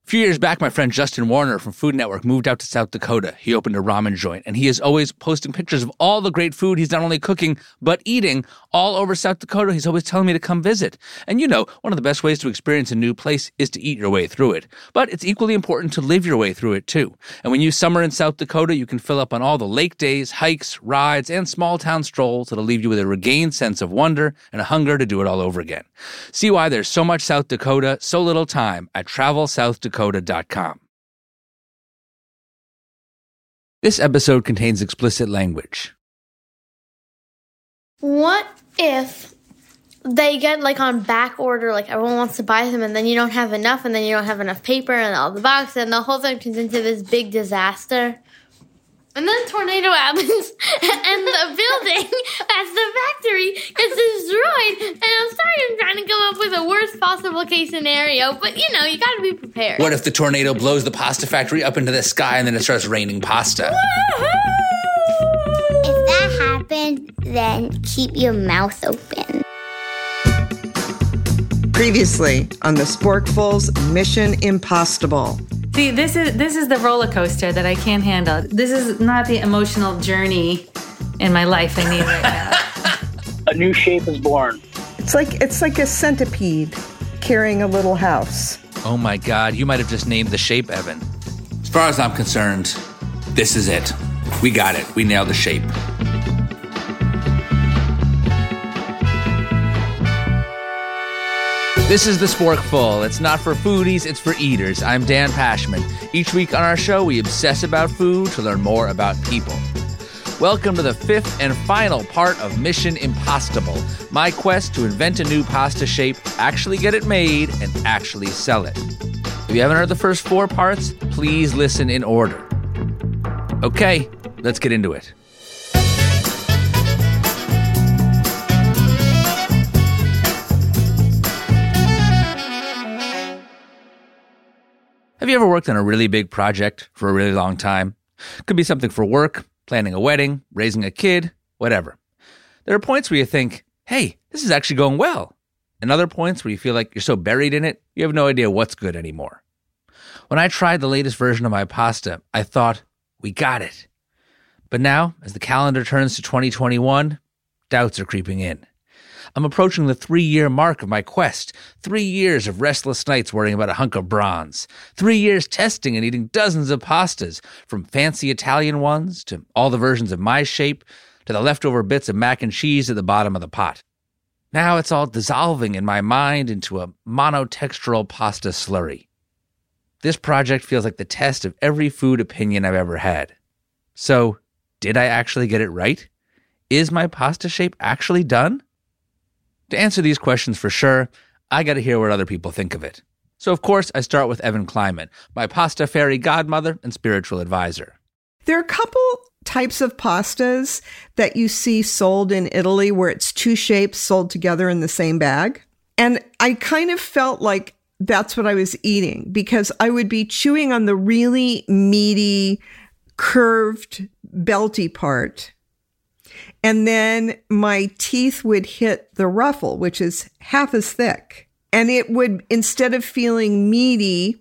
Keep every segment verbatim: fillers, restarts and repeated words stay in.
A few years back, my friend Justin Warner from Food Network moved out to South Dakota. He opened a ramen joint, and he is always posting pictures of all the great food he's not only cooking, but eating all over South Dakota. He's always telling me to come visit. And you know, one of the best ways to experience a new place is to eat your way through it. But it's equally important to live your way through it, too. And when you summer in South Dakota, you can fill up on all the lake days, hikes, rides, and small-town strolls that'll leave you with a regained sense of wonder and a hunger to do it all over again. See why there's so much South Dakota, so little time at travel south dakota dot com. This episode contains explicit language. What if they get like on back order, like everyone wants to buy them, and then you don't have enough, and then you don't have enough paper and all the boxes, and the whole thing turns into this big disaster? And then a tornado happens, and the building, that's the factory, gets destroyed. And I'm sorry I'm trying to come up with a worst possible case scenario, but, you know, you gotta be prepared. What if the tornado blows the pasta factory up into the sky and then it starts raining pasta? Woo-hoo! If that happened, then keep your mouth open. Previously on the Sporkfuls Mission Impossible. See, this is this is the roller coaster that I can't handle. This is not the emotional journey in my life I need right now. A new shape is born. It's like it's like a centipede carrying a little house. Oh my God, you might have just named the shape, Evan. As far as I'm concerned, this is it. We got it. We nailed the shape. This is The Sporkful. It's not for foodies, it's for eaters. I'm Dan Pashman. Each week on our show, we obsess about food to learn more about people. Welcome to the fifth and final part of Mission Impossible, my quest to invent a new pasta shape, actually get it made, and actually sell it. If you haven't heard the first four parts, please listen in order. Okay, let's get into it. Have you ever worked on a really big project for a really long time? Could be something for work, planning a wedding, raising a kid, whatever. There are points where you think, hey, this is actually going well. And other points where you feel like you're so buried in it, you have no idea what's good anymore. When I tried the latest version of my pasta, I thought, we got it. But now, as the calendar turns to twenty twenty-one, doubts are creeping in. I'm approaching the three-year mark of my quest. Three years of restless nights worrying about a hunk of bronze. Three years testing and eating dozens of pastas, from fancy Italian ones to all the versions of my shape to the leftover bits of mac and cheese at the bottom of the pot. Now it's all dissolving in my mind into a monotextural pasta slurry. This project feels like the test of every food opinion I've ever had. So, did I actually get it right? Is my pasta shape actually done? To answer these questions for sure, I got to hear what other people think of it. So, of course, I start with Evan Kleiman, my pasta fairy godmother and spiritual advisor. There are a couple types of pastas that you see sold in Italy where it's two shapes sold together in the same bag. And I kind of felt like that's what I was eating because I would be chewing on the really meaty, curved, belty part. And then my teeth would hit the ruffle, which is half as thick. And it would, instead of feeling meaty,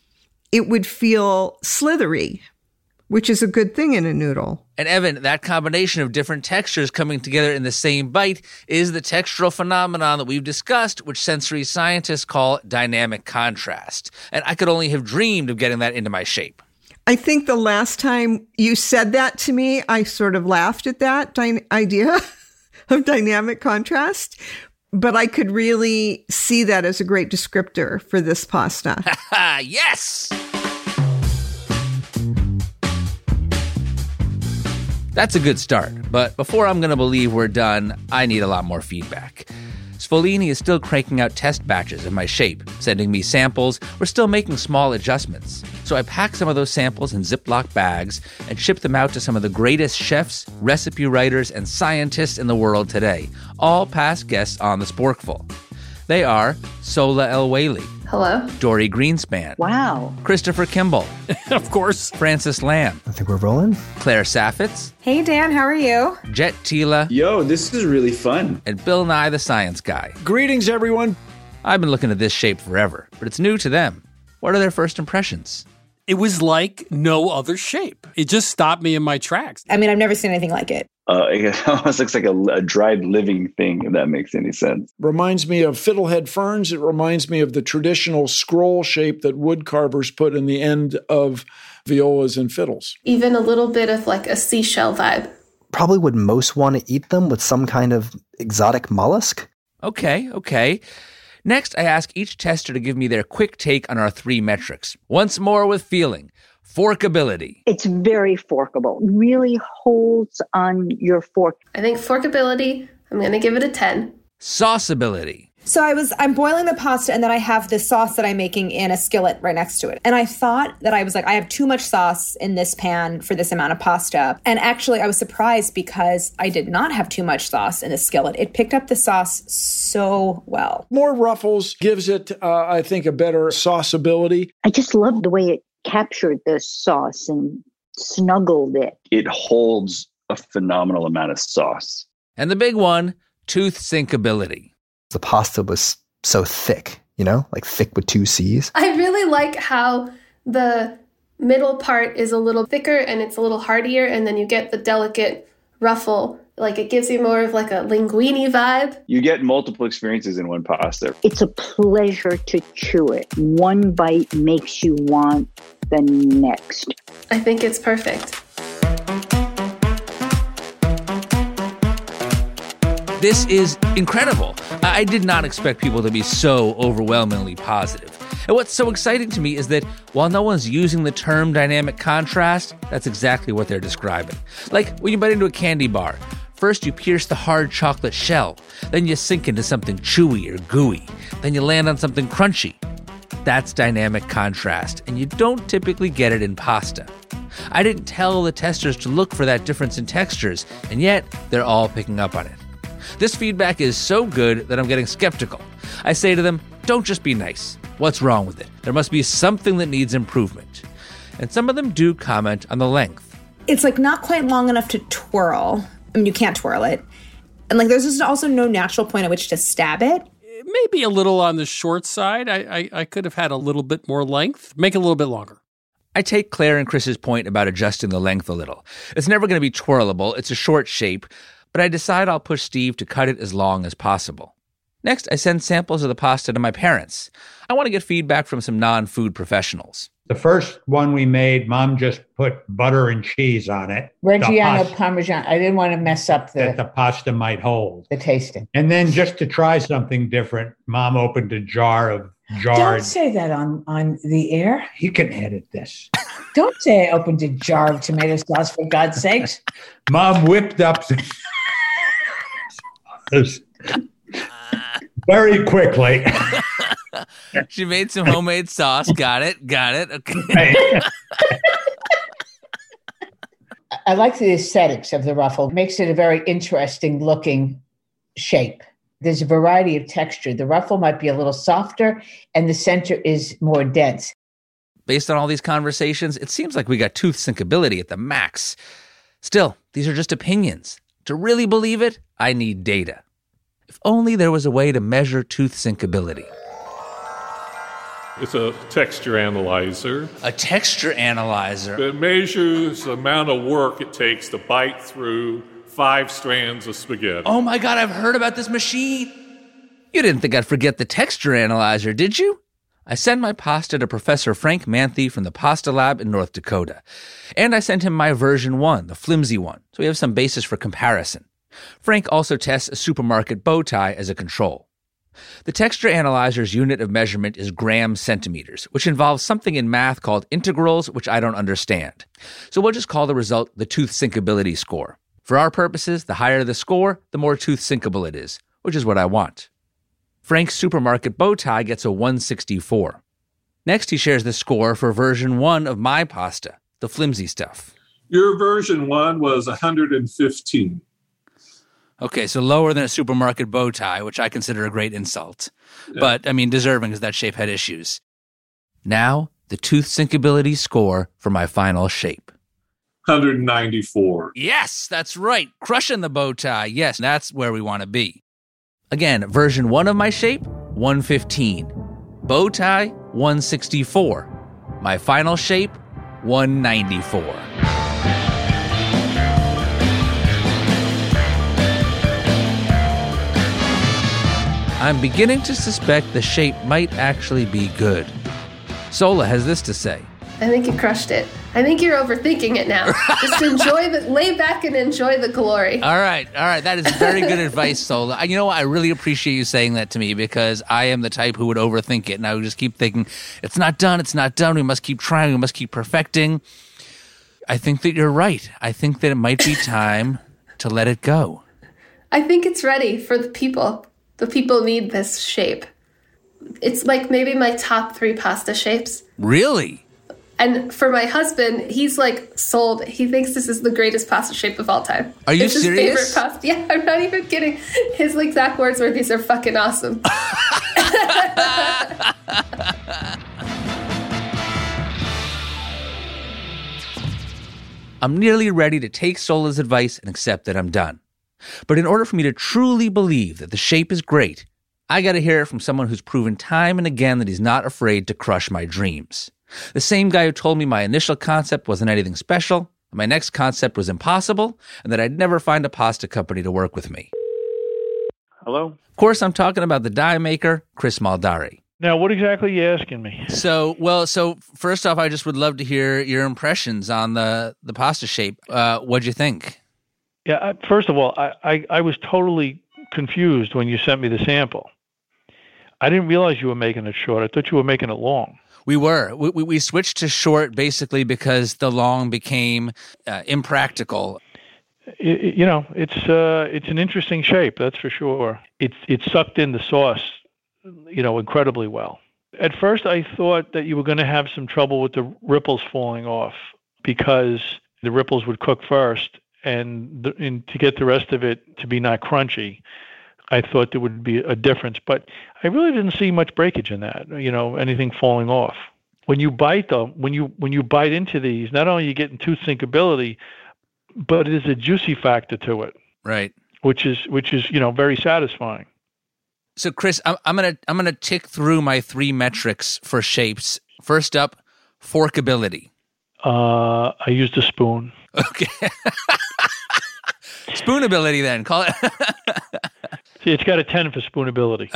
it would feel slithery, which is a good thing in a noodle. And Evan, that combination of different textures coming together in the same bite is the textural phenomenon that we've discussed, which sensory scientists call dynamic contrast. And I could only have dreamed of getting that into my shape. I think the last time you said that to me, I sort of laughed at that dy- idea of dynamic contrast, but I could really see that as a great descriptor for this pasta. Yes! That's a good start, but before I'm going to believe we're done, I need a lot more feedback. Sfolini is still cranking out test batches of my shape, sending me samples. We're still making small adjustments. So I pack some of those samples in Ziploc bags and ship them out to some of the greatest chefs, recipe writers, and scientists in the world today, all past guests on The Sporkful. They are Sola El-Waylly. Hello. Dory Greenspan. Wow. Christopher Kimball. Of course. Francis Lamb. I think we're rolling. Claire Saffitz. Hey, Dan, how are you? Jet Tila. Yo, this is really fun. And Bill Nye the Science Guy. Greetings, everyone. I've been looking at this shape forever, but it's new to them. What are their first impressions? It was like no other shape. It just stopped me in my tracks. I mean, I've never seen anything like it. Uh, it almost looks like a, a dried living thing, if that makes any sense. Reminds me of fiddlehead ferns. It reminds me of the traditional scroll shape that wood carvers put in the end of violas and fiddles. Even a little bit of like a seashell vibe. Probably would most want to eat them with some kind of exotic mollusk. Okay, okay. Next, I ask each tester to give me their quick take on our three metrics. Once more with feeling. Forkability. It's very forkable. Really holds on your fork. I think forkability, I'm going to give it a ten. Sauceability. So I was, I'm boiling the pasta and then I have the sauce that I'm making in a skillet right next to it. And I thought that I was like, I have too much sauce in this pan for this amount of pasta. And actually I was surprised because I did not have too much sauce in the skillet. It picked up the sauce so well. More Ruffles gives it, uh, I think, a better sauceability. I just love the way it captured the sauce and snuggled it. It holds a phenomenal amount of sauce. And the big one, tooth sinkability. The pasta was so thick, you know, like thick with two C's. I really like how the middle part is a little thicker and it's a little heartier, and then you get the delicate ruffle. Like it gives you more of like a linguine vibe. You get multiple experiences in one pasta. It's a pleasure to chew it. One bite makes you want the next. I think it's perfect. This is incredible. I did not expect people to be so overwhelmingly positive. And what's so exciting to me is that while no one's using the term dynamic contrast, that's exactly what they're describing. Like when you bite into a candy bar, first you pierce the hard chocolate shell, then you sink into something chewy or gooey, then you land on something crunchy. That's dynamic contrast, and you don't typically get it in pasta. I didn't tell the testers to look for that difference in textures, and yet they're all picking up on it. This feedback is so good that I'm getting skeptical. I say to them, don't just be nice. What's wrong with it? There must be something that needs improvement. And some of them do comment on the length. It's like not quite long enough to twirl. I mean, you can't twirl it. And like there's just also no natural point at which to stab it. Maybe a little on the short side. I, I, I could have had a little bit more length. Make it a little bit longer. I take Claire and Chris's point about adjusting the length a little. It's never going to be twirlable. It's a short shape. But I decide I'll push Steve to cut it as long as possible. Next, I send samples of the pasta to my parents. I want to get feedback from some non-food professionals. The first one we made, Mom just put butter and cheese on it. Reggiano pasta, Parmesan. I didn't want to mess up the... That the pasta might hold. The tasting. And then just to try something different, Mom opened a jar of jarred... Don't say that on, on the air. You can edit this. Don't say I opened a jar of tomato sauce, for God's sakes. Mom whipped up... very quickly. She made some homemade sauce. Got it. Got it. Okay. I like the aesthetics of the ruffle. It makes it a very interesting looking shape. There's a variety of texture. The ruffle might be a little softer and the center is more dense. Based on all these conversations, it seems like we got tooth sinkability at the max. Still, these are just opinions. To really believe it, I need data. If only there was a way to measure tooth sinkability. It's a texture analyzer. A texture analyzer? It measures the amount of work it takes to bite through five strands of spaghetti. Oh my God, I've heard about this machine. You didn't think I'd forget the texture analyzer, did you? I send my pasta to Professor Frank Manthe from the Pasta Lab in North Dakota. And I sent him my version one, the flimsy one, so we have some basis for comparison. Frank also tests a supermarket bow tie as a control. The texture analyzer's unit of measurement is grams centimeters, which involves something in math called integrals, which I don't understand. So we'll just call the result the tooth sinkability score. For our purposes, the higher the score, the more tooth sinkable it is, which is what I want. Frank's supermarket bow tie gets a one sixty-four. Next, he shares the score for version one of my pasta, the flimsy stuff. Your version one was one hundred fifteen. Okay, so lower than a supermarket bow tie, which I consider a great insult. Yeah. But, I mean, deserving because that shape had issues. Now, the tooth sinkability score for my final shape. one hundred ninety-four. Yes, that's right. Crushing the bow tie. Yes, that's where we want to be. Again, version one of my shape, one fifteen. Bow tie, one sixty-four. My final shape, one ninety-four. I'm beginning to suspect the shape might actually be good. Sola has this to say. I think you crushed it. I think you're overthinking it now. Just enjoy the, lay back and enjoy the glory. All right, all right. That is very good advice, Sola. You know what? I really appreciate you saying that to me because I am the type who would overthink it. And I would just keep thinking, it's not done, it's not done. We must keep trying, we must keep perfecting. I think that you're right. I think that it might be time to let it go. I think it's ready for the people. The people need this shape. It's like maybe my top three pasta shapes. Really? And for my husband, he's like sold. He thinks this is the greatest pasta shape of all time. Are you it's his serious? favorite pasta. Yeah, I'm not even kidding. His exact words were, these are fucking awesome. I'm nearly ready to take Sola's advice and accept that I'm done. But in order for me to truly believe that the shape is great, I gotta hear it from someone who's proven time and again that he's not afraid to crush my dreams. The same guy who told me my initial concept wasn't anything special, my next concept was impossible, and that I'd never find a pasta company to work with me. Hello? Of course, I'm talking about the die maker, Chris Maldari. Now, what exactly are you asking me? So, well, so first off, I just would love to hear your impressions on the, the pasta shape. Uh, what'd you think? Yeah, I, first of all, I, I, I was totally confused when you sent me the sample. I didn't realize you were making it short. I thought you were making it long. We were. We, we, we switched to short basically because the long became uh, impractical. It, you know, it's uh, it's an interesting shape, that's for sure. It's it sucked in the sauce, you know, incredibly well. At first, I thought that you were going to have some trouble with the ripples falling off because the ripples would cook first. And, the, and to get the rest of it to be not crunchy, I thought there would be a difference. But I really didn't see much breakage in that, you know, anything falling off. When you bite, though, when you when you bite into these, not only are you getting tooth sinkability, but it is a juicy factor to it. Right. Which is, which is you know, very satisfying. So, Chris, I'm, I'm going to I'm gonna tick through my three metrics for shapes. First up, forkability. Uh, I used a spoon. Okay. Spoonability, then. Call it. See, it's got a ten for spoonability.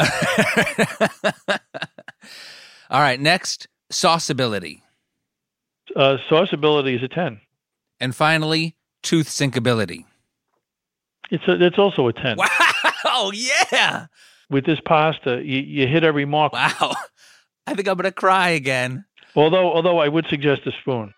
All right. Next, sauceability. Uh, sauceability is a ten. And finally, tooth sinkability. It's a, it's also a ten. Wow. Oh, yeah. With this pasta, you, you hit every mark. Wow. I think I'm going to cry again. Although, although I would suggest a spoon.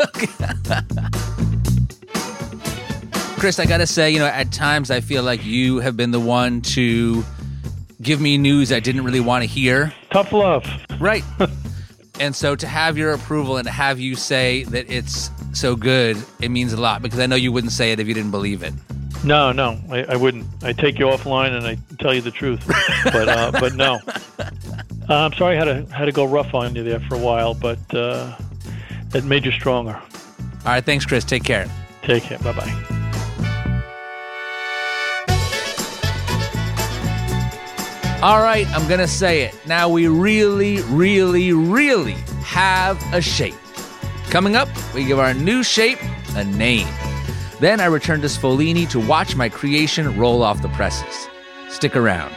Chris, I got to say, you know, at times I feel like you have been the one to give me news I didn't really want to hear. Tough love. Right. And so to have your approval and to have you say that it's so good, it means a lot because I know you wouldn't say it if you didn't believe it. No, no, I, I wouldn't. I take you offline and I tell you the truth. But uh, but no. Uh, I'm sorry I had to, had to go rough on you there for a while, but uh, it made you stronger. All right, thanks, Chris. Take care. Take care. Bye-bye. All right, I'm going to say it. Now we really, really, really have a shape. Coming up, we give our new shape a name. Then I return to Sfolini to watch my creation roll off the presses. Stick around.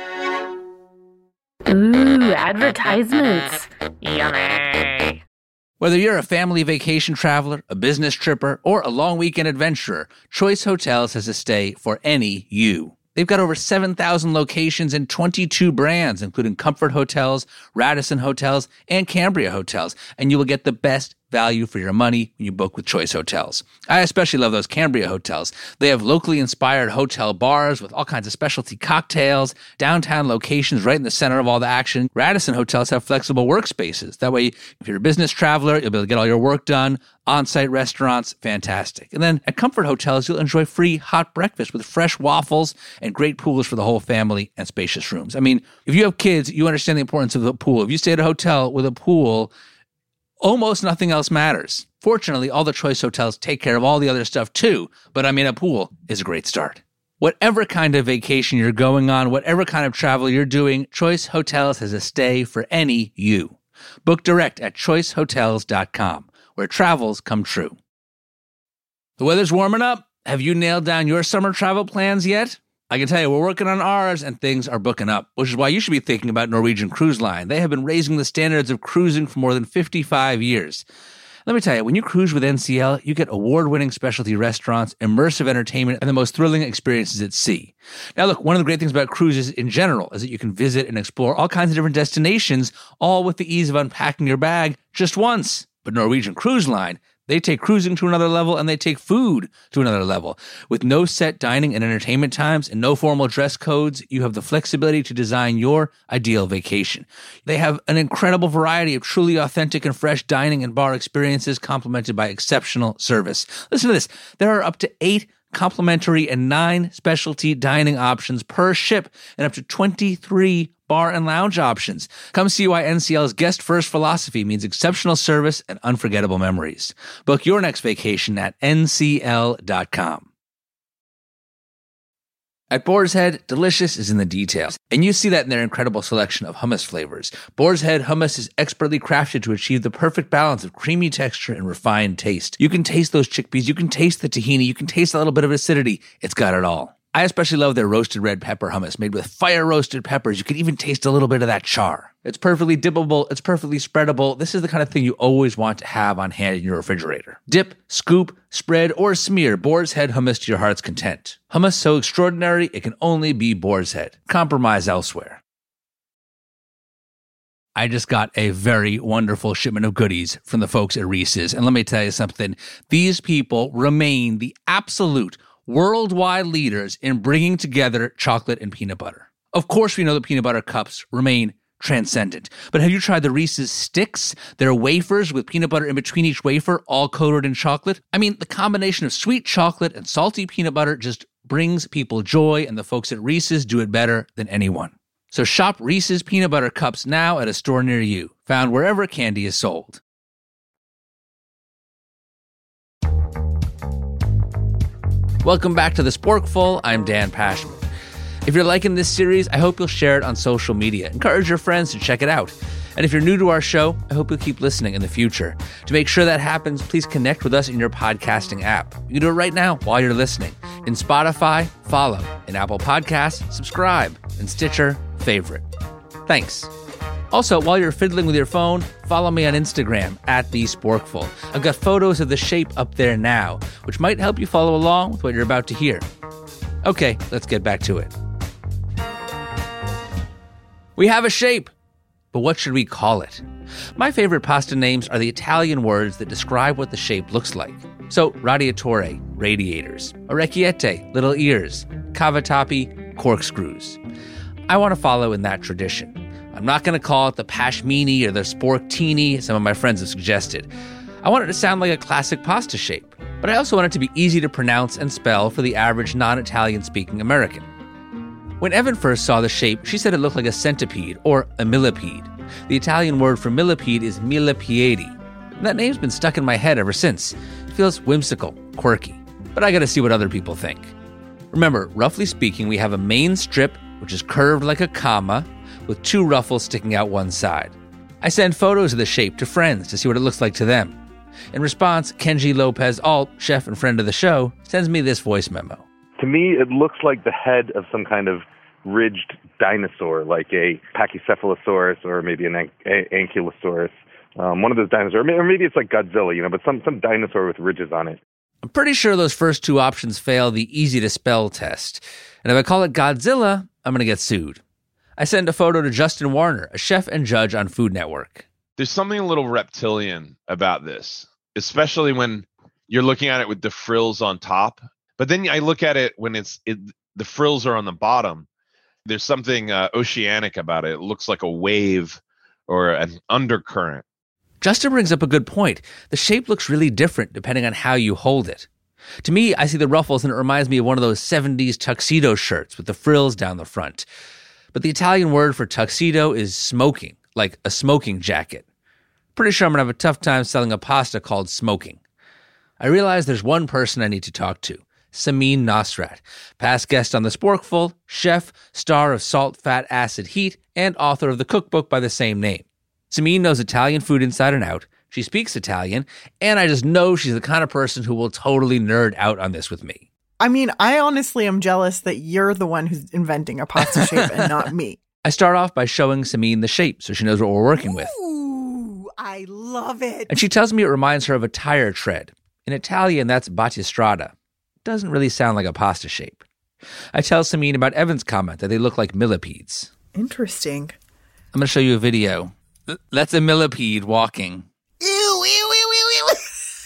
Ooh, advertisements. Yummy. Whether you're a family vacation traveler, a business tripper, or a long weekend adventurer, Choice Hotels has a stay for any you. They've got over seven thousand locations and twenty-two brands, including Comfort Hotels, Radisson Hotels, and Cambria Hotels. And you will get the best value for your money when you book with Choice Hotels. I especially love those Cambria Hotels. They have locally inspired hotel bars with all kinds of specialty cocktails, downtown locations right in the center of all the action. Radisson Hotels have flexible workspaces. That way, if you're a business traveler, you'll be able to get all your work done. On-site restaurants, fantastic. And then at Comfort Hotels, you'll enjoy free hot breakfast with fresh waffles and great pools for the whole family and spacious rooms. I mean, if you have kids, you understand the importance of the pool. If you stay at a hotel with a pool, almost nothing else matters. Fortunately, all the Choice Hotels take care of all the other stuff too, but I mean, a pool is a great start. Whatever kind of vacation you're going on, whatever kind of travel you're doing, Choice Hotels has a stay for any you. Book direct at choice hotels dot com, where travels come true. The weather's warming up. Have you nailed down your summer travel plans yet? I can tell you, we're working on ours and things are booking up, which is why you should be thinking about Norwegian Cruise Line. They have been raising the standards of cruising for more than fifty-five years. Let me tell you, when you cruise with N C L, you get award-winning specialty restaurants, immersive entertainment, and the most thrilling experiences at sea. Now, look, one of the great things about cruises in general is that you can visit and explore all kinds of different destinations, all with the ease of unpacking your bag just once. But Norwegian Cruise Line, they take cruising to another level, and they take food to another level. With no set dining and entertainment times and no formal dress codes, you have the flexibility to design your ideal vacation. They have an incredible variety of truly authentic and fresh dining and bar experiences complemented by exceptional service. Listen to this. There are up to eight complimentary and nine specialty dining options per ship and up to twenty-three bar and lounge options. Come see why N C L's guest first philosophy means exceptional service and unforgettable memories. Book your next vacation at N C L dot com. At Boar's Head, delicious is in the details, and you see that in their incredible selection of hummus flavors. Boar's Head hummus is expertly crafted to achieve the perfect balance of creamy texture and refined taste. You can taste those chickpeas, you can taste the tahini, you can taste a little bit of acidity. It's got it all. I especially love their roasted red pepper hummus made with fire-roasted peppers. You can even taste a little bit of that char. It's perfectly dippable. It's perfectly spreadable. This is the kind of thing you always want to have on hand in your refrigerator. Dip, scoop, spread, or smear Boar's Head hummus to your heart's content. Hummus so extraordinary, it can only be Boar's Head. Compromise elsewhere. I just got a very wonderful shipment of goodies from the folks at Reese's. And let me tell you something. These people remain the absolute worldwide leaders in bringing together chocolate and peanut butter. Of course, we know that peanut butter cups remain transcendent. But have you tried the Reese's Sticks? They're wafers with peanut butter in between each wafer, all coated in chocolate. I mean, the combination of sweet chocolate and salty peanut butter just brings people joy, and the folks at Reese's do it better than anyone. So shop Reese's Peanut Butter Cups now at a store near you, found wherever candy is sold. Welcome back to The Sporkful. I'm Dan Pashman. If you're liking this series, I hope you'll share it on social media. Encourage your friends to check it out. And if you're new to our show, I hope you'll keep listening in the future. To make sure that happens, please connect with us in your podcasting app. You can do it right now while you're listening. In Spotify, follow. In Apple Podcasts, subscribe. In Stitcher, favorite. Thanks. Also, while you're fiddling with your phone, follow me on Instagram at The Sporkful. I've got photos of the shape up there now, which might help you follow along with what you're about to hear. Okay, let's get back to it. We have a shape, but what should we call it? My favorite pasta names are the Italian words that describe what the shape looks like. So, radiatore, radiators, orecchiette, little ears, cavatappi, corkscrews. I want to follow in that tradition. I'm not going to call it the pashmini or the sporktini, some of my friends have suggested. I want it to sound like a classic pasta shape, but I also want it to be easy to pronounce and spell for the average non-Italian speaking American. When Evan first saw the shape, she said it looked like a centipede or a millipede. The Italian word for millipede is millepiedi. And that name's been stuck in my head ever since. It feels whimsical, quirky, but I gotta see what other people think. Remember, roughly speaking, we have a main strip, which is curved like a comma, with two ruffles sticking out one side. I send photos of the shape to friends to see what it looks like to them. In response, Kenji Lopez Alt, chef and friend of the show, sends me this voice memo. To me, it looks like the head of some kind of ridged dinosaur, like a Pachycephalosaurus or maybe an an- Ankylosaurus. Um, one of those dinosaurs, or maybe it's like Godzilla, you know, but some, some dinosaur with ridges on it. I'm pretty sure those first two options fail the easy-to-spell test. And if I call it Godzilla, I'm going to get sued. I send a photo to Justin Warner, a chef and judge on Food Network. There's something a little reptilian about this, especially when you're looking at it with the frills on top. But then I look at it when it's it, the frills are on the bottom. There's something uh, oceanic about it. It looks like a wave or an undercurrent. Justin brings up a good point. The shape looks really different depending on how you hold it. To me, I see the ruffles and it reminds me of one of those seventies tuxedo shirts with the frills down the front. But the Italian word for tuxedo is smoking, like a smoking jacket. Pretty sure I'm going to have a tough time selling a pasta called smoking. I realize there's one person I need to talk to, Samin Nosrat, past guest on The Sporkful, chef, star of Salt, Fat, Acid, Heat, and author of the cookbook by the same name. Samin knows Italian food inside and out. She speaks Italian, and I just know she's the kind of person who will totally nerd out on this with me. I mean, I honestly am jealous that you're the one who's inventing a pasta shape and not me. I start off by showing Samin the shape so she knows what we're working with. Ooh, I love it. And she tells me it reminds her of a tire tread. In Italian, that's battistrada. Doesn't really sound like a pasta shape. I tell Samin about Evan's comment that they look like millipedes. Interesting. I'm going to show you a video. That's a millipede walking. Ew, ew, ew, ew, ew.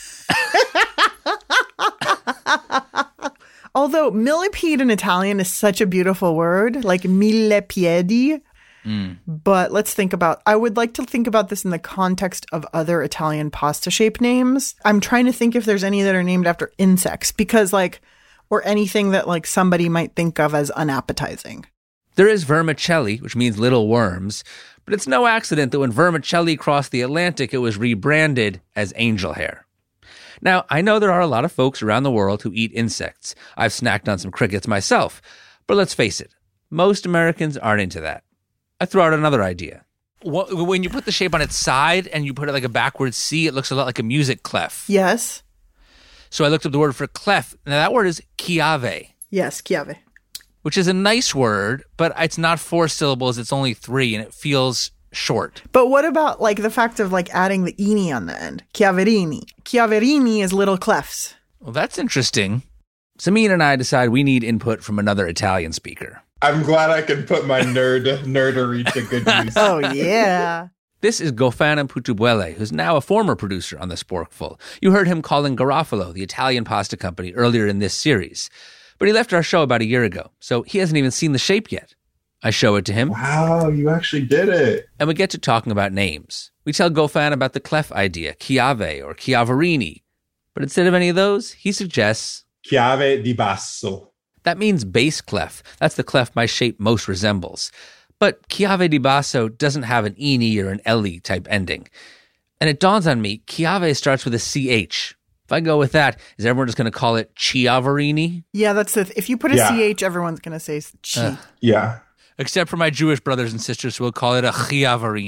Although millipede in Italian is such a beautiful word, like mille piedi. Mm. But let's think about, I would like to think about this in the context of other Italian pasta shape names. I'm trying to think if there's any that are named after insects because like, or anything that like somebody might think of as unappetizing. There is vermicelli, which means little worms, but it's no accident that when vermicelli crossed the Atlantic, it was rebranded as angel hair. Now, I know there are a lot of folks around the world who eat insects. I've snacked on some crickets myself, but let's face it, most Americans aren't into that. I throw out another idea. When you put the shape on its side and you put it like a backwards C, it looks a lot like a music clef. Yes. So I looked up the word for clef. Now that word is chiave. Yes, chiave. Which is a nice word, but it's not four syllables, it's only three, and it feels short. But what about like the fact of like adding the ini on the end? Chiaverini. Chiaverini is little clefs. Well, that's interesting. Samin and I decide we need input from another Italian speaker. I'm glad I can put my nerd nerdery to good use. Oh, yeah. This is Gofana Putubuele, who's now a former producer on The Sporkful. You heard him calling Garofalo, the Italian pasta company, earlier in this series. But he left our show about a year ago, so he hasn't even seen the shape yet. I show it to him. Wow, you actually did it. And we get to talking about names. We tell Gofan about the clef idea, chiave or chiaverini. But instead of any of those, he suggests chiave di basso. That means bass clef. That's the clef my shape most resembles. But chiave di basso doesn't have an ini or an ele type ending. And it dawns on me, chiave starts with a C H. If I go with that, is everyone just going to call it chiaverini? Yeah, that's the, th- if you put a yeah. C H, everyone's going to say chi. Uh, yeah. Except for my Jewish brothers and sisters who will call it a chiaverini.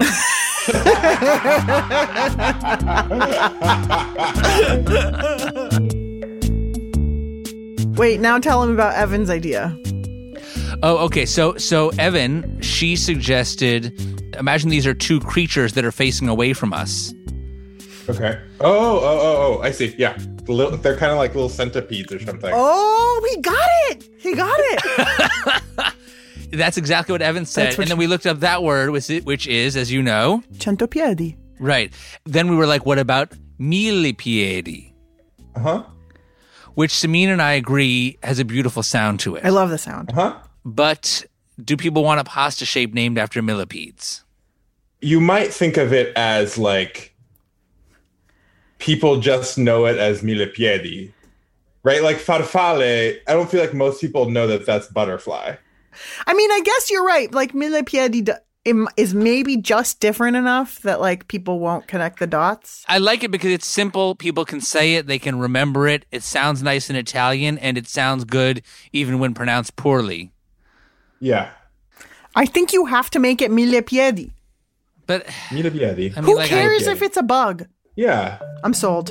Wait, now tell him about Evan's idea. Oh, okay. So, so Evan, she suggested, imagine these are two creatures that are facing away from us. Okay. Oh, oh, oh, oh, I see. Yeah. The little, they're kind of like little centipedes or something. Oh, he got it. He got it. That's exactly what Evan said. And then you... we looked up that word, which is, as you know, centopiedi. Right. Then we were like, what about millipiedi? Uh-huh. Which Samin and I agree has a beautiful sound to it. I love the sound. Uh-huh. But do people want a pasta shape named after millipedes? You might think of it as like people just know it as millepiedi, right? Like farfalle, I don't feel like most people know that that's butterfly. I mean, I guess you're right. Like millepiedi is maybe just different enough that like people won't connect the dots. I like it because it's simple. People can say it. They can remember it. It sounds nice in Italian, and it sounds good even when pronounced poorly. Yeah. I think you have to make it millepiedi. But millepiedi. I mean, who like, cares I, if it's a bug? Yeah. I'm sold.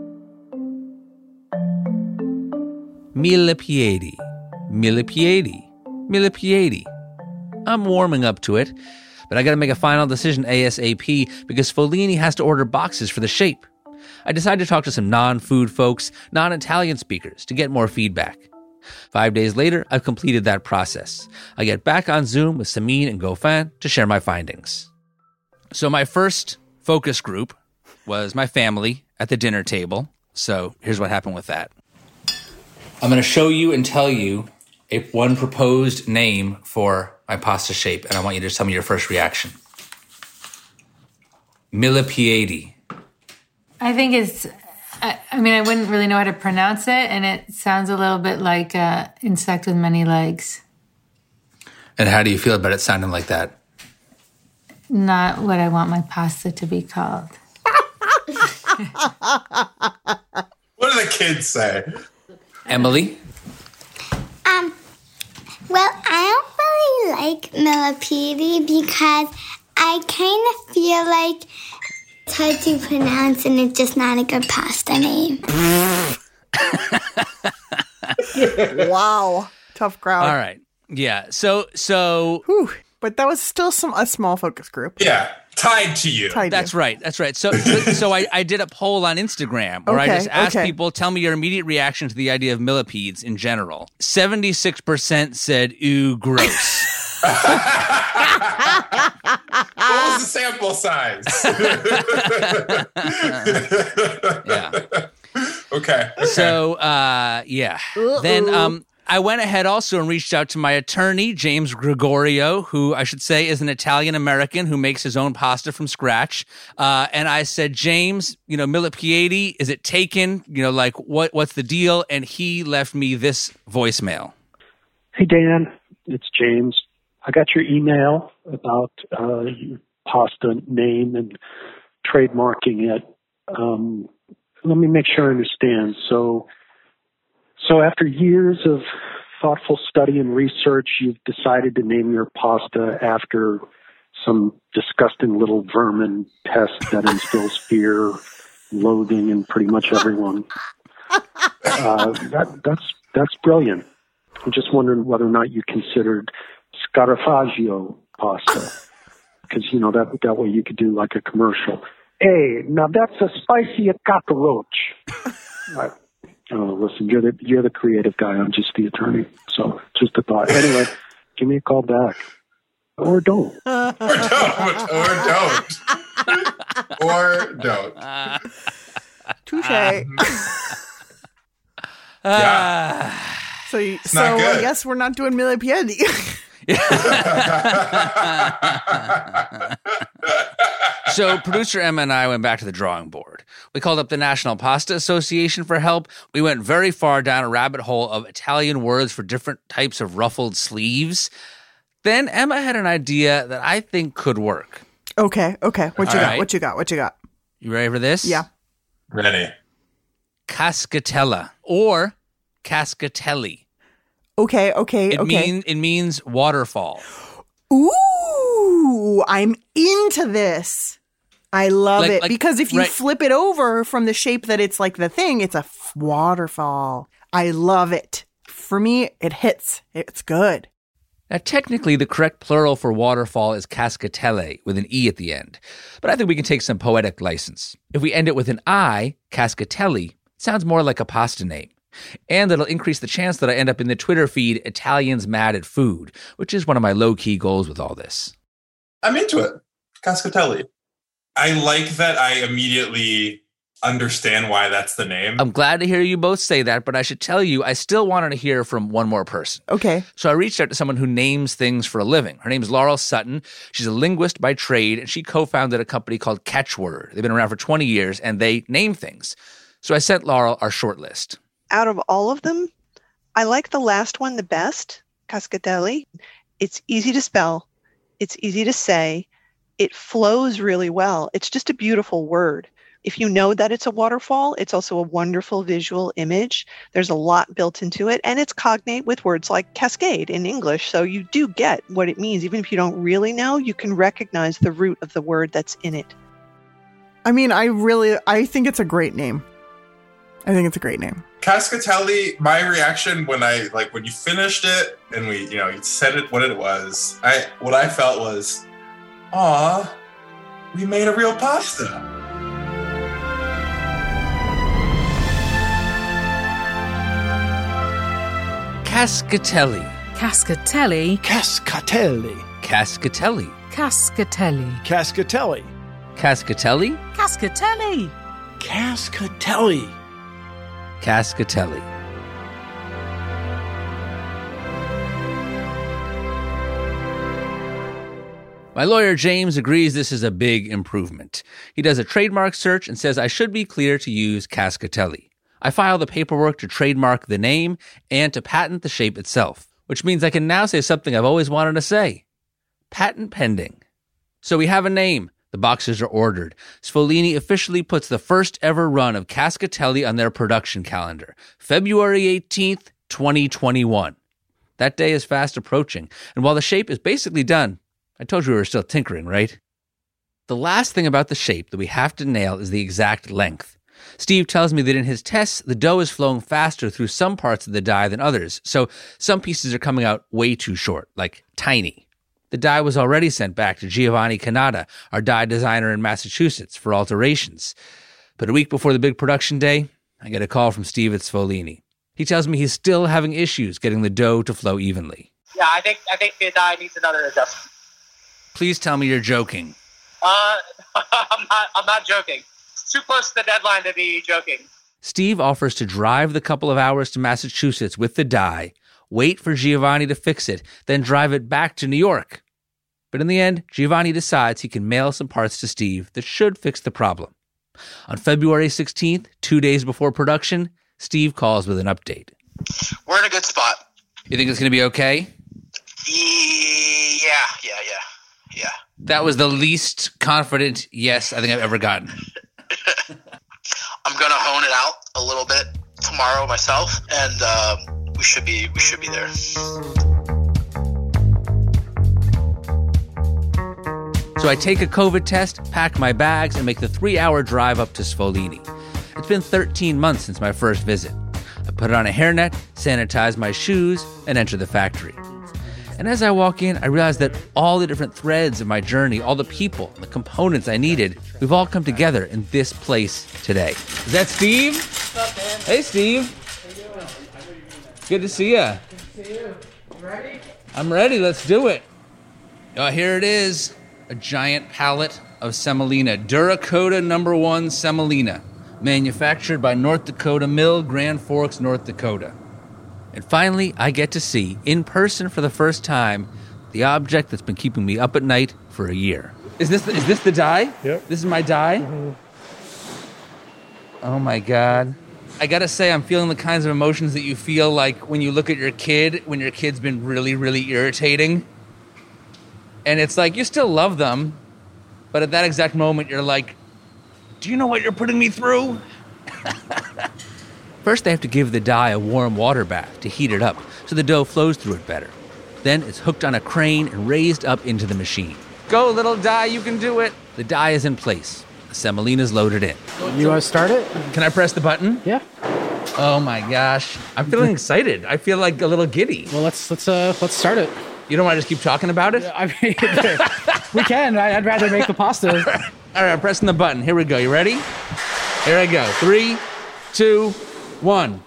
Millepiedi. Millepiedi. Millepiedi. I'm warming up to it, but I got to make a final decision ASAP because Follini has to order boxes for the shape. I decided to talk to some non-food folks, non-Italian speakers, to get more feedback. Five days later, I've completed that process. I get back on Zoom with Samin and Gofan to share my findings. So my first focus group was my family at the dinner table. So here's what happened with that. I'm going to show you and tell you a one proposed name for my pasta shape, and I want you to tell me your first reaction. Millepiedi. I think it's, I, I mean, I wouldn't really know how to pronounce it, and it sounds a little bit like an insect with many legs. And how do you feel about it sounding like that? Not what I want my pasta to be called. What do the kids say? Emily? Um, well, I don't really like millipede because I I kind of feel like it's hard to pronounce and it's just not a good pasta name. Wow. Tough crowd. All right. Yeah. So, so. Whew. But that was still some a small focus group. Yeah. Tied to you. Tied That's you. right. That's right. So, so I, I did a poll on Instagram where Okay, I just asked okay. people, tell me your immediate reaction to the idea of millipedes in general. seventy-six percent said, ooh, gross. What was the sample size? Yeah. Okay. okay. So, uh, yeah. Uh-oh. Then um, I went ahead also and reached out to my attorney, James Gregorio, who I should say is an Italian-American who makes his own pasta from scratch. Uh, and I said, James, you know, Millipiedi, is it taken? You know, like, what what's the deal? And he left me this voicemail. Hey, Dan, it's James. I got your email about uh, your pasta name and trademarking it. Um, let me make sure I understand. So, so after years of thoughtful study and research, you've decided to name your pasta after some disgusting little vermin pest that instills fear, loathing in pretty much everyone. Uh, that, that's that's brilliant. I'm just wondering whether or not you considered Scarafaggio pasta, because you know that that way you could do like a commercial. Hey, now that's a spicy cockroach. Right. Oh, listen, you're the you're the creative guy. I'm just the attorney. So just a thought. Anyway, give me a call back, or don't. Or don't. Or don't. Or don't. Uh, Touche. Yeah. So, you, It's so not good. I guess we're not doing Millipiedi. So producer Emma and I went back to the drawing board. We called up the National Pasta Association for help. We went very far down a rabbit hole of Italian words for different types of ruffled sleeves. Then Emma had an idea that I think could work. Okay, okay. What you All got? right. What you got? What you got? You ready for this? Yeah. Ready. Cascatella or Cascatelli. Okay, okay, It okay. mean it means waterfall. Ooh, I'm into this. I love Like- it like- because if you right. flip it over from the shape that it's like the thing, it's a f- waterfall. I love it. For me, it hits. It's good. Now, technically, the correct plural for waterfall is cascatelle with an E at the end. But I think we can take some poetic license. If we end it with an I, cascatelli, it sounds more like a pasta name. And it'll increase the chance that I end up in the Twitter feed, Italians Mad at Food, which is one of my low-key goals with all this. I'm into it. Cascatelli. I like that I immediately understand why that's the name. I'm glad to hear you both say that, but I should tell you, I still wanted to hear from one more person. Okay. So I reached out to someone who names things for a living. Her name is Laurel Sutton. She's a linguist by trade, and she co-founded a company called Catchword. They've been around for twenty years, and they name things. So I sent Laurel our short list. Out of all of them, I like the last one the best, Cascatelli. It's easy to spell. It's easy to say. It flows really well. It's just a beautiful word. If you know that it's a waterfall, it's also a wonderful visual image. There's a lot built into it, and it's cognate with words like cascade in English, so you do get what it means. Even if you don't really know, you can recognize the root of the word that's in it. I mean, I really, I think it's a great name. I think it's a great name. Cascatelli, my reaction when I like when you finished it and we, you know, you said it what it was, I what I felt was, aw, we made a real pasta. Cascatelli. Cascatelli. Cascatelli. Cascatelli. Cascatelli. Cascatelli. Cascatelli? Cascatelli. Cascatelli. Cascatelli. My lawyer, James, agrees this is a big improvement. He does a trademark search and says I should be clear to use Cascatelli. I file the paperwork to trademark the name and to patent the shape itself, which means I can now say something I've always wanted to say. Patent pending. So we have a name. The boxes are ordered. Sfolini officially puts the first ever run of Cascatelli on their production calendar, February eighteenth, twenty twenty-one. That day is fast approaching, and while the shape is basically done, I told you we were still tinkering, right? The last thing about the shape that we have to nail is the exact length. Steve tells me that in his tests, the dough is flowing faster through some parts of the die than others, so some pieces are coming out way too short, like tiny. The die was already sent back to Giovanni Canada, our die designer in Massachusetts, for alterations. But a week before the big production day, I get a call from Steve at Sfolini. He tells me he's still having issues getting the dough to flow evenly. Yeah, I think I think the die needs another adjustment. Please tell me you're joking. Uh, I'm not. I'm not joking. It's too close to the deadline to be joking. Steve offers to drive the couple of hours to Massachusetts with the die, wait for Giovanni to fix it, then drive it back to New York. But in the end, Giovanni decides he can mail some parts to Steve that should fix the problem. On February sixteenth, two days before production, Steve calls with an update. We're in a good spot. You think it's going to be okay? Yeah, yeah, yeah, yeah. That was the least confident yes I think I've ever gotten. I'm gonna hone it out a little bit tomorrow myself, and uh, we should be we should be there. So I take a COVID test, pack my bags, and make the three-hour drive up to Sfolini. It's been thirteen months since my first visit. I put on a hairnet, sanitize my shoes, and enter the factory. And as I walk in, I realize that all the different threads of my journey, all the people, the components I needed, we've all come together in this place today. Is that Steve? What's up, man? Hey, Steve. How you doing? Good to see ya. Good to see you. You ready? I'm ready. Let's do it. Oh, here it is. A giant pallet of semolina. Duracota number one semolina. Manufactured by North Dakota Mill, Grand Forks, North Dakota. And finally, I get to see, in person for the first time, the object that's been keeping me up at night for a year. Is this the, is this the die? Yep. This is my die? Mm-hmm. Oh my God. I gotta say, I'm feeling the kinds of emotions that you feel like when you look at your kid, when your kid's been really, really irritating. And it's like, you still love them, but at that exact moment, you're like, do you know what you're putting me through? First, they have to give the die a warm water bath to heat it up so the dough flows through it better. Then it's hooked on a crane and raised up into the machine. Go, little die, you can do it. The die is in place. The semolina's loaded in. You want to start it? Can I press the button? Yeah. Oh my gosh. I'm feeling excited. I feel like a little giddy. Well, let's let's uh let's start it. You don't want to just keep talking about it? I mean, we can. I'd rather make the pasta. All right, I'm pressing the button. Here we go. You ready? Here I go. Three, two, one.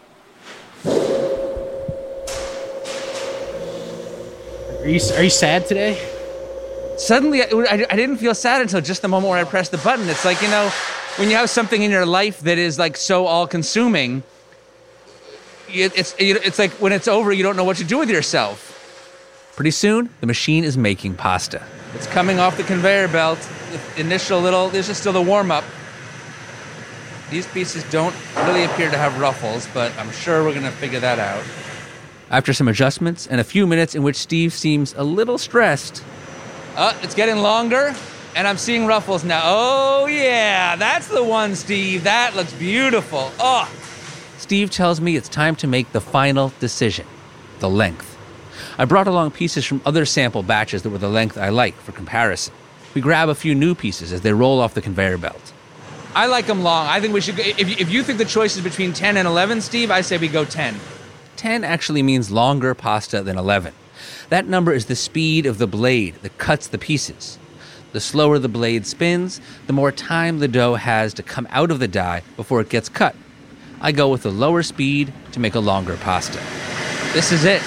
Are you are you sad today? Suddenly, I, I, I didn't feel sad until just the moment where I pressed the button. It's like, you know, when you have something in your life that is like so all-consuming, it, it's it's like when it's over, you don't know what to do with yourself. Pretty soon, the machine is making pasta. It's coming off the conveyor belt. The initial little, this is still the warm-up. These pieces don't really appear to have ruffles, but I'm sure we're going to figure that out. After some adjustments and a few minutes in which Steve seems a little stressed, uh, it's getting longer, and I'm seeing ruffles now. Oh, yeah, that's the one, Steve. That looks beautiful. Oh. Steve tells me it's time to make the final decision, the length. I brought along pieces from other sample batches that were the length I like for comparison. We grab a few new pieces as they roll off the conveyor belt. I like them long. I think we should go, if you, if you think the choice is between ten and eleven, Steve, I say we go ten. ten actually means longer pasta than eleven. That number is the speed of the blade that cuts the pieces. The slower the blade spins, the more time the dough has to come out of the die before it gets cut. I go with the lower speed to make a longer pasta. This is it.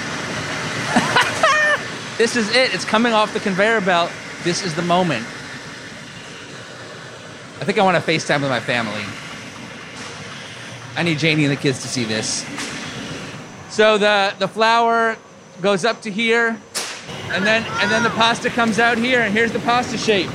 This is it. It's coming off the conveyor belt. This is the moment. I think I want to FaceTime with my family. I need Janie and the kids to see this. So the, the flour goes up to here, and then and then the pasta comes out here, and here's the pasta shape.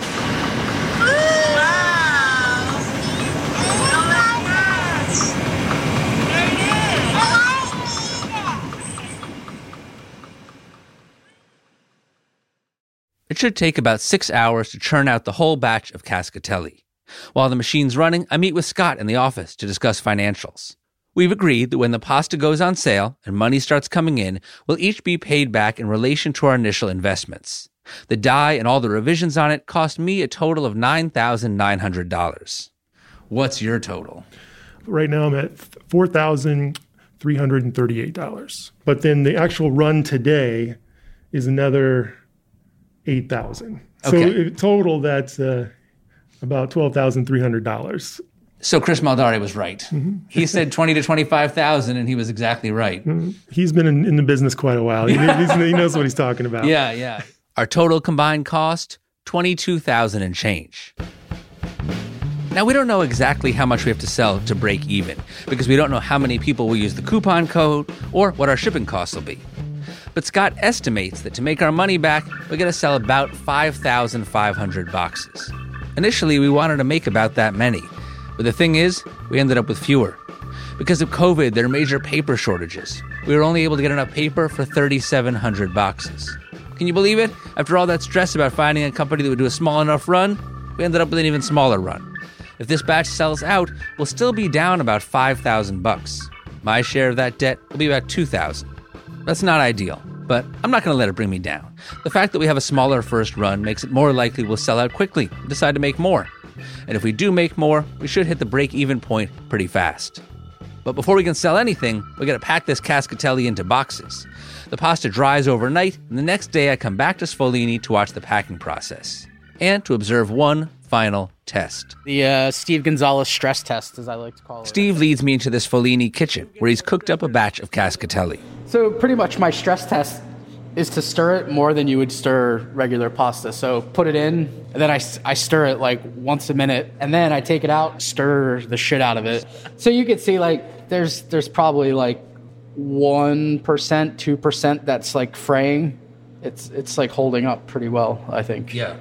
It should take about six hours to churn out the whole batch of cascatelli. While the machine's running, I meet with Scott in the office to discuss financials. We've agreed that when the pasta goes on sale and money starts coming in, we'll each be paid back in relation to our initial investments. The die and all the revisions on it cost me a total of nine thousand nine hundred dollars. What's your total? Right now I'm at four thousand three hundred thirty-eight dollars. But then the actual run today is another eight thousand dollars. So Okay. in total, that's uh, about twelve thousand three hundred dollars. So Chris Maldari was right. He said twenty to twenty-five thousand, and he was exactly right. He's been in, in the business quite a while. He, he's, he knows what he's talking about. Yeah, yeah. Our total combined cost, twenty-two thousand dollars and change. Now, we don't know exactly how much we have to sell to break even, because we don't know how many people will use the coupon code or what our shipping costs will be. But Scott estimates that to make our money back, we got to sell about five thousand five hundred boxes. Initially, we wanted to make about that many, but the thing is, we ended up with fewer. Because of COVID, there are major paper shortages. We were only able to get enough paper for thirty-seven hundred boxes. Can you believe it? After all that stress about finding a company that would do a small enough run, we ended up with an even smaller run. If this batch sells out, we'll still be down about five thousand bucks. My share of that debt will be about two thousand. That's not ideal, but I'm not going to let it bring me down. The fact that we have a smaller first run makes it more likely we'll sell out quickly and decide to make more. And if we do make more, we should hit the break-even point pretty fast. But before we can sell anything, we got to pack this cascatelli into boxes. The pasta dries overnight, and the next day I come back to Sfolini to watch the packing process and to observe one final test. The uh, Steve Gonzalez stress test, as I like to call it. Steve leads me into this Sfolini kitchen, where he's cooked up a batch of cascatelli. So pretty much my stress test is to stir it more than you would stir regular pasta. So put it in, and then I, I stir it like once a minute, and then I take it out, stir the shit out of it. So you could see like there's there's probably like one percent, two percent that's like fraying. It's it's like holding up pretty well, I think. Yeah.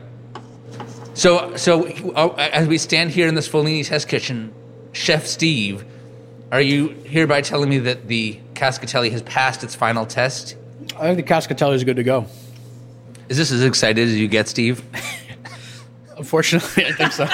So, so uh, as we stand here in this Sfolini test kitchen, Chef Steve, are you hereby telling me that the cascatelli has passed its final test? I think the cascatelli is good to go. Is this as excited as you get, Steve? Unfortunately, I think so.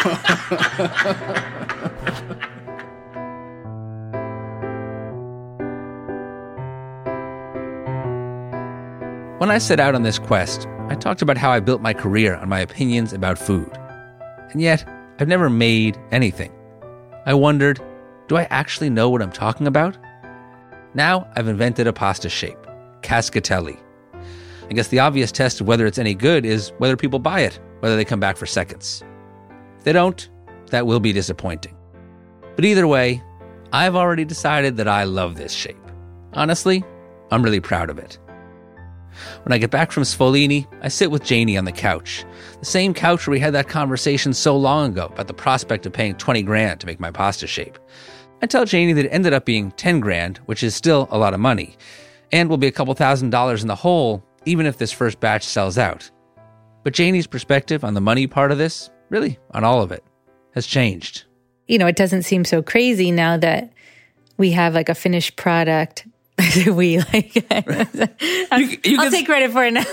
When I set out on this quest, I talked about how I built my career on my opinions about food. And yet, I've never made anything. I wondered, do I actually know what I'm talking about? Now I've invented a pasta shape, cascatelli. I guess the obvious test of whether it's any good is whether people buy it, whether they come back for seconds. If they don't, that will be disappointing. But either way, I've already decided that I love this shape. Honestly, I'm really proud of it. When I get back from Sfolini, I sit with Janie on the couch. The same couch where we had that conversation so long ago about the prospect of paying twenty grand to make my pasta shape. I tell Janie that it ended up being ten grand, which is still a lot of money, and will be a couple thousand dollars in the hole, even if this first batch sells out. But Janie's perspective on the money part of this, really on all of it, has changed. You know, it doesn't seem so crazy now that we have like a finished product. we like I'll, you, you I'll take credit for it now.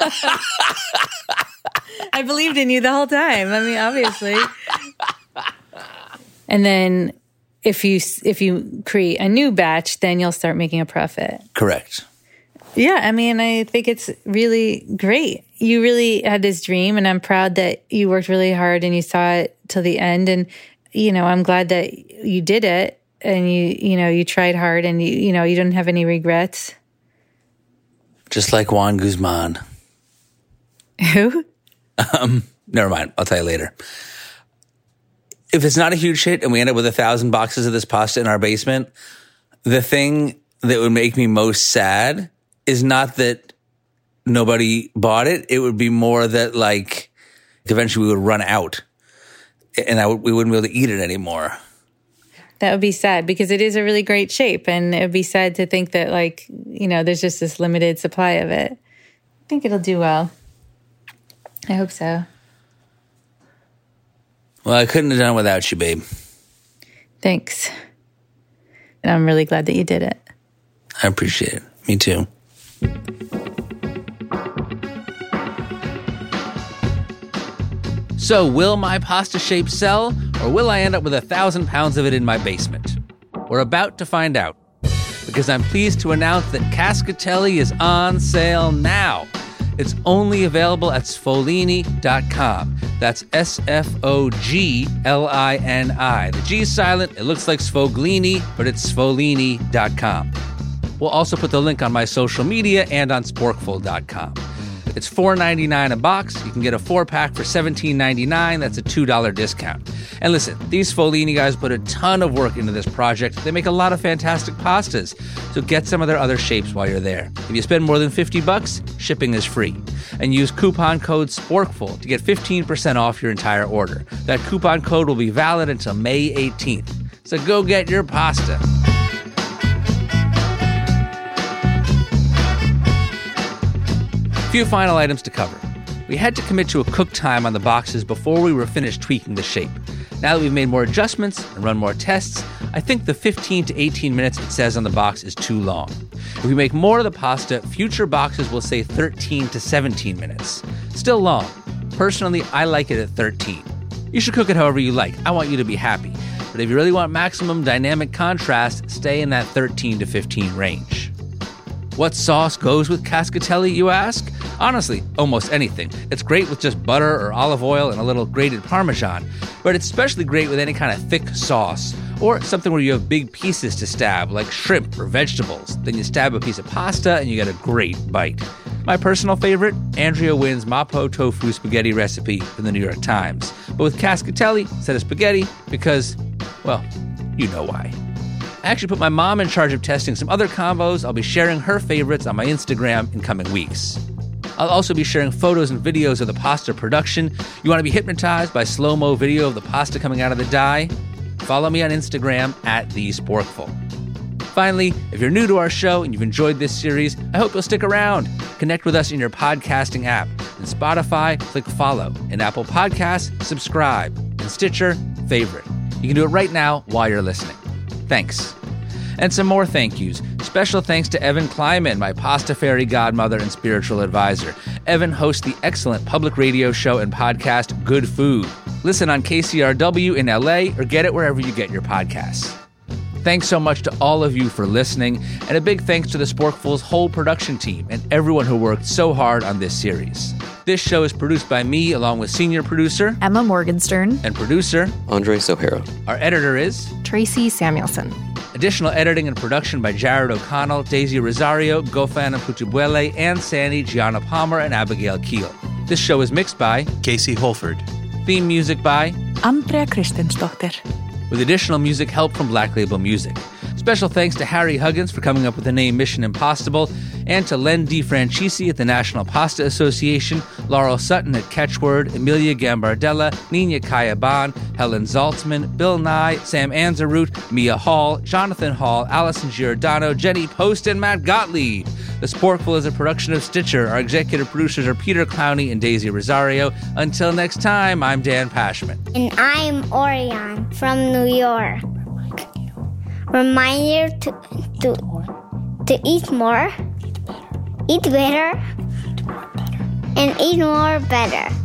I believed in you the whole time. I mean, obviously. And then if you if you create a new batch, then you'll start making a profit. Correct. Yeah, I mean, I think it's really great. You really had this dream, and I'm proud that you worked really hard and you saw it till the end. And, you know, I'm glad that you did it. And you, you know, you tried hard, and you, you know, you don't have any regrets. Just like Juan Guzman. Who? Um, never mind. I'll tell you later. If it's not a huge hit and we end up with a thousand boxes of this pasta in our basement, the thing that would make me most sad is not that nobody bought it. It would be more that, like, eventually we would run out, and I would, we wouldn't be able to eat it anymore. That would be sad, because it is a really great shape, and it would be sad to think that, like, you know, there's just this limited supply of it. I think it'll do well. I hope so. Well, I couldn't have done it without you, babe. Thanks. And I'm really glad that you did it. I appreciate it. Me too. So, will my pasta shape sell, or will I end up with a thousand pounds of it in my basement? We're about to find out, because I'm pleased to announce that cascatelli is on sale now. It's only available at sfolini dot com. That's S F O G L I N I. The G is silent. It looks like Sfoglini, but it's sfolini dot com. We'll also put the link on my social media and on sporkful dot com. It's four ninety-nine a box. You can get a four-pack for seventeen ninety-nine. That's a two dollars discount. And listen, these Sfolini guys put a ton of work into this project. They make a lot of fantastic pastas. So get some of their other shapes while you're there. If you spend more than fifty bucks, shipping is free. And use coupon code SPORKFUL to get fifteen percent off your entire order. That coupon code will be valid until May eighteenth. So go get your pasta. Few final items to cover. We had to commit to a cook time on the boxes before we were finished tweaking the shape. Now that we've made more adjustments and run more tests, I think the fifteen to eighteen minutes it says on the box is too long. If we make more of the pasta, future boxes will say thirteen to seventeen minutes. Still long. Personally, I like it at thirteen. You should cook it however you like. I want you to be happy. But if you really want maximum dynamic contrast, stay in that thirteen to fifteen range. What sauce goes with cascatelli, you ask? Honestly, almost anything. It's great with just butter or olive oil and a little grated Parmesan, but it's especially great with any kind of thick sauce, or something where you have big pieces to stab, like shrimp or vegetables. Then you stab a piece of pasta and you get a great bite. My personal favorite, Andrea Wynn's Mapo tofu spaghetti recipe from the New York Times. But with cascatelli instead of spaghetti, because, well, you know why. I actually put my mom in charge of testing some other combos. I'll be sharing her favorites on my Instagram in coming weeks. I'll also be sharing photos and videos of the pasta production. You want to be hypnotized by slow-mo video of the pasta coming out of the die? Follow me on Instagram at TheSporkful. Finally, if you're new to our show and you've enjoyed this series, I hope you'll stick around. Connect with us in your podcasting app. In Spotify, click follow. In Apple Podcasts, subscribe. In Stitcher, favorite. You can do it right now while you're listening. Thanks. And some more thank yous. Special thanks to Evan Kleiman, my pasta fairy godmother and spiritual advisor. Evan hosts the excellent public radio show and podcast Good Food. Listen on K C R W in L A or get it wherever you get your podcasts. Thanks so much to all of you for listening, and a big thanks to the Sporkful's whole production team and everyone who worked so hard on this series. This show is produced by me, along with senior producer Emma Morgenstern and producer Andre Sohara. Our editor is Tracy Samuelson. Additional editing and production by Jared O'Connell, Daisy Rosario, Gofan Putubuele, Ann Sandy, Gianna Palmer, and Abigail Keel. This show is mixed by Casey Holford. Theme music by Andrea Kristensdottir. With additional music help from Black Label Music. Special thanks to Harry Huggins for coming up with the name Mission Impossible, and to Len DiFrancisi at the National Pasta Association, Laurel Sutton at Catchword, Emilia Gambardella, Nina Kayaban, Helen Zaltzman, Bill Nye, Sam Anzarut, Mia Hall, Jonathan Hall, Allison Giordano, Jenny Post, and Matt Gottlieb. The Sporkful is a production of Stitcher. Our executive producers are Peter Clowney and Daisy Rosario. Until next time, I'm Dan Pashman. And I'm Orion from New York. Remind you to, to, to eat more, eat better, eat more better, and eat more better.